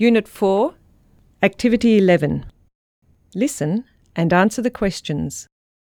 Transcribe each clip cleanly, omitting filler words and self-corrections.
Unit 4, Activity 11. Listen and answer the questions.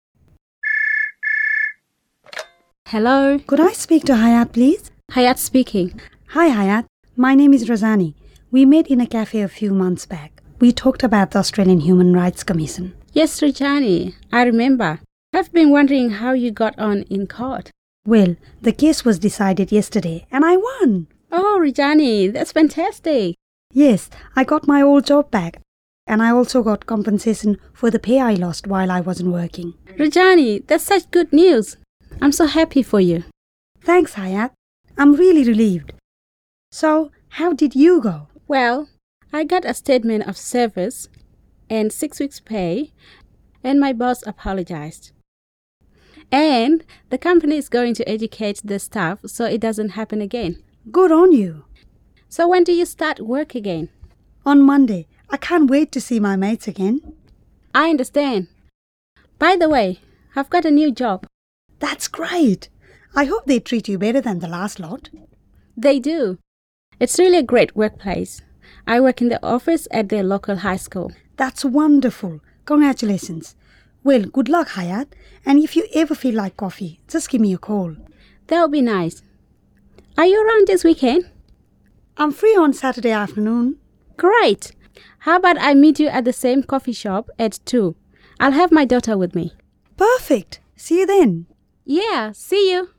Hello. Could I speak to Hayat, please? Hayat speaking. Hi, Hayat. My name is Razani. We met in a cafe a few months back. We talked about the Australian Human Rights Commission. Yes, Rajani, I remember. I've been wondering how you got on in court. Well, the case was decided yesterday and I won. Oh, Rajani, that's fantastic. Yes, I got my old job back and I also got compensation for the pay I lost while I wasn't working. Rajani, that's such good news. I'm so happy for you. Thanks, Hayat. I'm really relieved. So, how did you go? Well, I got a statement of service and 6 weeks' pay, and my boss apologized. And the company is going to educate the staff so it doesn't happen again. Good on you. So when do you start work again? On Monday. I can't wait to see my mates again. I understand. By the way, I've got a new job. That's great. I hope they treat you better than the last lot. They do. It's really a great workplace. I work in the office at their local high school. That's wonderful. Congratulations. Well, good luck, Hayat. And if you ever feel like coffee, just give me a call. That would be nice. Are you around this weekend? I'm free on Saturday afternoon. Great. How about I meet you at the same coffee shop at 2? I'll have my daughter with me. Perfect. See you then. Yeah, see you.